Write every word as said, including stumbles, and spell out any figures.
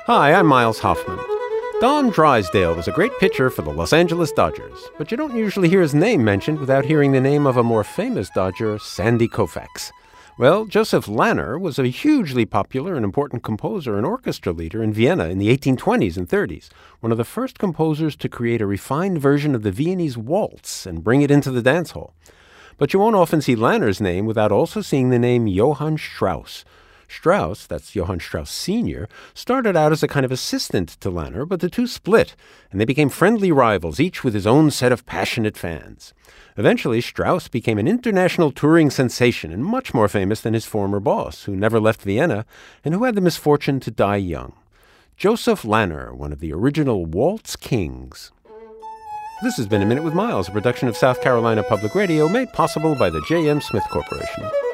Hi, I'm Miles Hoffman. Don Drysdale was a great pitcher for the Los Angeles Dodgers, but you don't usually hear his name mentioned without hearing the name of a more famous Dodger, Sandy Koufax. Well, Joseph Lanner was a hugely popular and important composer and orchestra leader in Vienna in the eighteen twenties and thirties, one of the first composers to create a refined version of the Viennese waltz and bring it into the dance hall. But you won't often see Lanner's name without also seeing the name Johann Strauss. Strauss, that's Johann Strauss Senior, started out as a kind of assistant to Lanner, but the two split, and they became friendly rivals, each with his own set of passionate fans. Eventually, Strauss became an international touring sensation and much more famous than his former boss, who never left Vienna and who had the misfortune to die young. Joseph Lanner, one of the original waltz kings. This has been A Minute with Miles, a production of South Carolina Public Radio, made possible by the J M. Smith Corporation.